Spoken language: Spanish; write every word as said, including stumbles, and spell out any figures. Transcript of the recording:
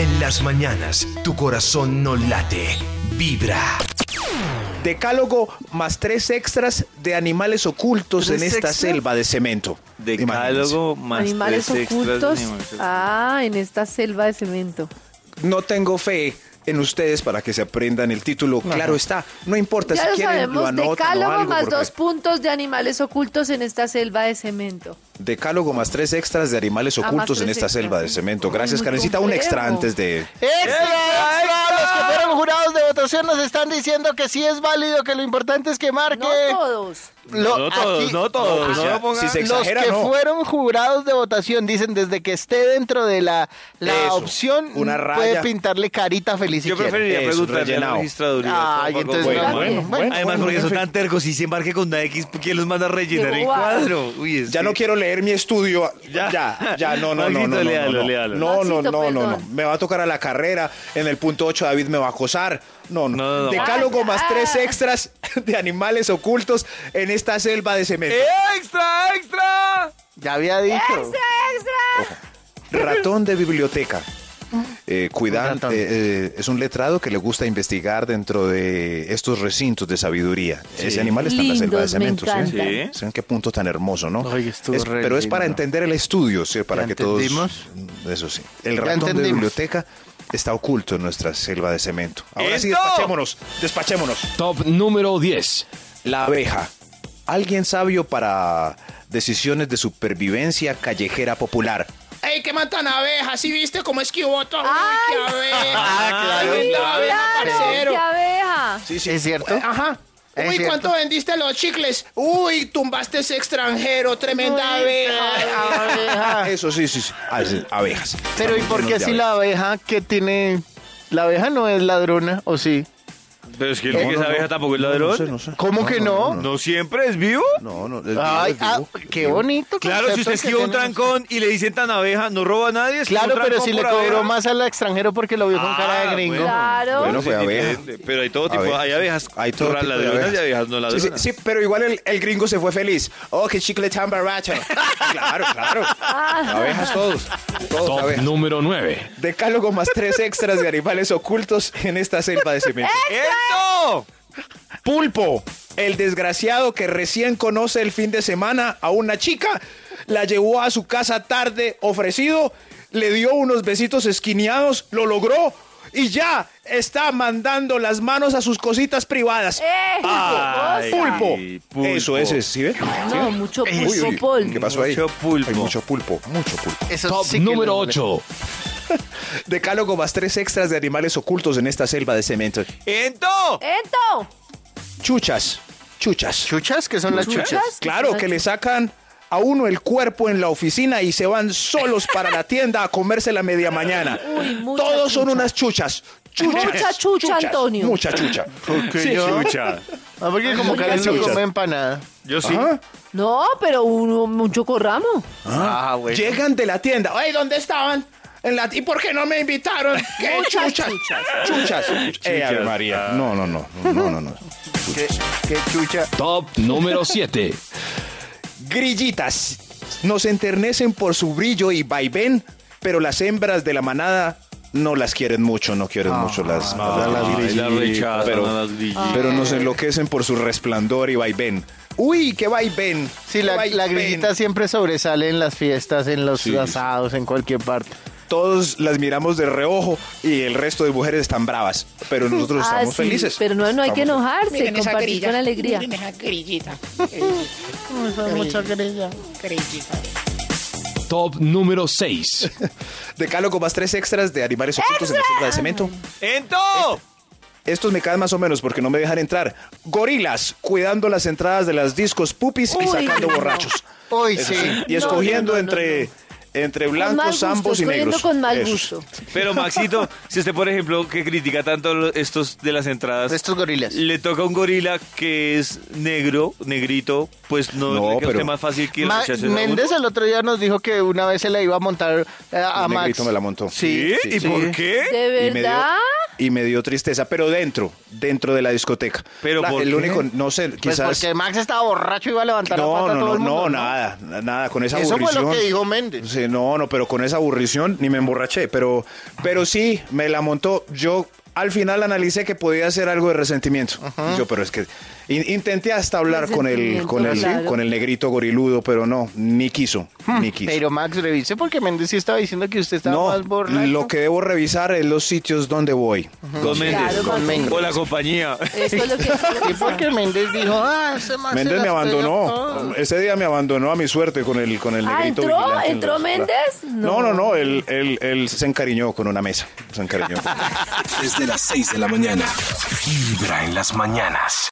En las mañanas, tu corazón no late, vibra. Decálogo más tres extras de animales ocultos ¿Tres en esta extras? selva de cemento. Decálogo más Animales tres extras de ocultos. animales ocultos. Ah, en esta selva de cemento. No tengo fe en ustedes para que se aprendan el título. Claro está, no importa Ya si lo quieren lo sabemos, anotan o decálogo algo. más porque- dos puntos de animales ocultos en esta selva de cemento. Decálogo más tres extras de animales Ah, más ocultos en tres esta extras, selva de sí. cemento. Ay, Gracias, muy Karencita. Un extra complejo. antes de... ¡Extra, extra! Los que fueron jurados de votación nos están diciendo que sí es válido, que lo importante es que marque. No todos. Lo- No todos, aquí- no todos, No, no ya, lo pongan. si se Los exagera, que no. fueron jurados de votación dicen desde que esté dentro de la, la Eso, opción una puede raya. pintarle carita feliz si Yo quiere. preferiría Eso, preguntarle a la rellenado. registraduría. Ay, Tampoco- entonces bueno, bueno, bueno, bueno, Además, bueno, porque son bueno. tan tercos y se embarque con una X, ¿quién los manda a rellenar Qué el bobada. cuadro? Uy, es Ya que- no quiero leer mi estudio. Ya. Ya, ya, no, no, no, Maxito, no, no, léalo, no, léalo. no, no, Maxito, no, no, no, perdón. me va a tocar a la carrera. En el punto ocho David me va a acosar. No, no. No, no, no. Decálogo Ah, más ya. tres extras de animales ocultos en esta selva de cemento. ¡Extra, extra! Ya había dicho. ¡Extra, extra! Ratón de biblioteca. Eh, cuidan- ratón. eh, eh, es un letrado que le gusta investigar dentro de estos recintos de sabiduría. Sí. Ese animal está en la selva de Lindos, me cemento. ¿sí? encantan. Sí. ¿Saben qué punto tan hermoso, no? Ay, estuvo Es- re pero es para lindo. entender el estudio, ¿sí? Para ¿Ya que todos... entendimos? Eso sí. El Ya ratón de entendimos. biblioteca está oculto en nuestra selva de cemento. Ahora sí, ¡Esto! despachémonos, despachémonos. Top número diez. La abeja. Alguien sabio para decisiones de supervivencia callejera popular. ¡Ey, qué matan abejas! ¿Sí viste cómo esquivó todo? ¡Ay, ¡Qué abeja! Ah, claro, ¡Ay, la claro. abeja, ¡Claro! parcero! ¡Qué abeja! Sí, sí. ¿Es cierto? Ajá. Es Uy, cierto. ¿cuánto vendiste los chicles? Uy, tumbaste ese extranjero, tremenda abeja. Abeja. Eso sí, sí, sí. Ah, sí, abejas. Pero ¿y Estamos por qué llenos de si la abejas. abeja que tiene... La abeja no es ladrona, ¿o sí? Pero es que el No, que no, esa no. abeja tampoco es No, ladrón. no sé, no sé. ¿Cómo que no? ¿No siempre es vivo? No, no. es Ay, vivo, es ah, vivo. qué bonito. Claro, si concepto usted que esquiva un tenemos. trancón y le dicen tan abeja, no roba a nadie. esquiva Claro, un pero trancón si le por cobró abeja. más al extranjero porque lo vio con Ah, cara de gringo. bueno. Claro. Bueno, Sí, fue sí, abeja. diferente. Pero hay todo tipo, Abejas. hay abejas Hay todo tipo de ladronas abejas. y abejas no Sí, ladronas. sí, sí, pero igual el, el gringo se fue feliz. Oh, qué chicle tan barato. Claro, claro. Abejas todos. Todos Top abejas. número nueve. Decálogo más tres extras de animales ocultos en esta selva de cemento. ¡Esto! Pulpo, el desgraciado que recién conoce el fin de semana a una chica, la llevó a su casa tarde ofrecido, le dio unos besitos esquineados, lo logró y ya está mandando las manos a sus cositas privadas. ¡Eh! Ay, cosa! Pulpo. pulpo. Eso, ese, ¿sí ve? ¿Sí No, ve? mucho Uy, pulpo, uy, Paul. ¿qué pasó ahí? Mucho pulpo. Hay mucho pulpo, mucho pulpo. Eso Top sí que número no- ocho. Decálogo más tres extras de animales ocultos en esta selva de cemento. ¡Ento! ¡Ento! Chuchas, chuchas. ¿Chuchas? ¿Qué son las chuchas? ¿Chuchas? Claro, que le sacan a uno el cuerpo en la oficina y se van solos para la tienda a comerse la media mañana. Uy, mucha Todos son chucha. unas chuchas. Chuchas, Mucha chucha, chuchas, Antonio. Mucha chucha. Sí, yo- Chucha. Ah, porque como Muchas Karen no chuchas. come empanada. Yo sí. Ajá. No, pero uno, un chocorramo. Ah, bueno. Llegan de la tienda. Ay, ¿dónde estaban? En la... ¿Y por qué no me invitaron? ¿Qué Muchas chuchas? chuchas. Chuchas. Eh, Ave María. No, no, no. No, no, no. ¿Qué, qué chucha? Top número siete. Grillitas. Nos enternecen por su brillo y vaivén, pero las hembras de la manada no las quieren mucho, no quieren mucho las, No, las las grillitas, rechazan pero, a las grillitas. pero nos enloquecen por su resplandor y vaivén. Uy, qué vaivén. Sí, qué la, la vaivén. grillita siempre sobresale en las fiestas, en los Sí, asados, en cualquier parte. Todos las miramos de reojo y el resto de mujeres están bravas, pero nosotros Ah, estamos sí, felices. pero no, no hay que Estamos- enojarse, Miren esa compartir grilla. con alegría. Miren esa grillita. Mucha grilla. Grillita. Top número seis. Decálogo más tres extras de animales ocultos en la selva de cemento. ¡Ento! Estos me caen más o menos porque no me dejan entrar. Gorilas, cuidando las entradas de las discos pupis y Uy, sacando no. borrachos. Uy, Eso sí. sí, Y No, escogiendo no, no, entre, entre Con mal blancos, gusto, ambos y escogiendo negros. con mal Esos. gusto. Pero Maxito, si usted, por ejemplo, que critica tanto lo- estos de las entradas, Estos gorilas. le toca a un gorila que es negro, negrito, pues no, No, le queda a usted pero- más fácil que Ma- rechacen a Méndez uno. el otro día nos dijo que una vez se la iba a montar eh, a El Max. negrito me la montó. ¿Sí? ¿Y sí. por qué? ¿De Y me dio- verdad? y me dio tristeza, pero dentro, dentro de la discoteca. ¿Pero La- por el qué? único, no sé, Pues quizás... porque Max estaba borracho y iba a levantar la no, pata a no, todo no, el mundo. no, nada, nada, con esa Eso fue aburrición. lo que dijo Méndez. Sí, no, no, pero con esa aburrición ni me emborraché, pero, pero sí, me la montó. Yo al final analicé que podía ser algo de resentimiento. Yo, pero es que in- intenté hasta hablar con el, con el, Resentimiento, con el negrito goriludo, pero no, ni quiso, ni quiso. Pero Max, revise porque Méndez sí estaba diciendo que usted estaba No, más borracho. lo que debo revisar es los sitios donde voy. Con Méndez. Claro, Con Max. Méndez. O la compañía. Eso es lo que Sí, porque Méndez dijo, ah, ese Max Méndez se me las abandonó. pega todas. Ese día me abandonó a mi suerte con el, con el Ah, negrito. ¿entró? vigilante en ¿Entró los- Méndez? No, no, no. Él, él, él se encariñó con una mesa. Se encariñó. Desde las seis de la mañana. Vibra en las mañanas.